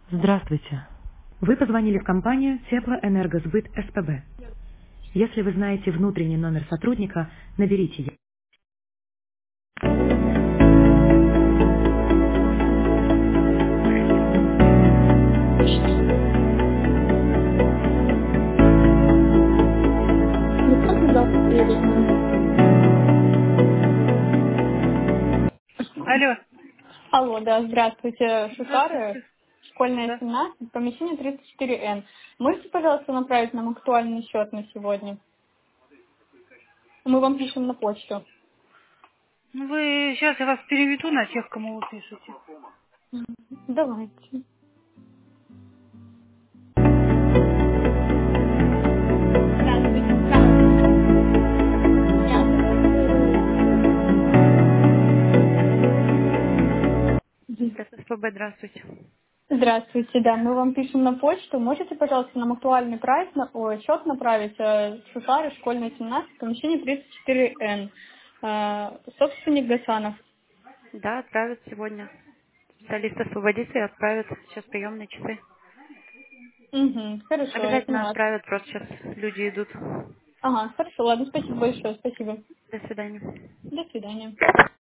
Здравствуйте. Вы позвонили в компанию Теплоэнергосбыт СПБ. Если вы знаете внутренний номер сотрудника, наберите его. Ну, как завтра приедет нам? Алло, Алло, да, здравствуйте. Шушары, здравствуйте. школьная Да. 17, помещение 34Н. Можете, пожалуйста, направить нам актуальный счет на сегодня? Мы вам пишем на почту. Ну вы сейчас я вас переведу на тех, кому вы пишете. Давайте. Здравствуйте. Здравствуйте. Я Это СПБ, здравствуйте. Здравствуйте, да, мы вам пишем на почту. Можете, пожалуйста, нам актуальный прайс, счет направить Шушары, школьная 17, помещение 34Н. Собственник Гасанов. Да, отправят сегодня. Специалист освободится и отправят. Сейчас приемные часы. Угу, хорошо, я Обязательно поняла. отправят, просто сейчас люди идут. Ага, хорошо, ладно, спасибо большое, спасибо. До свидания. До свидания.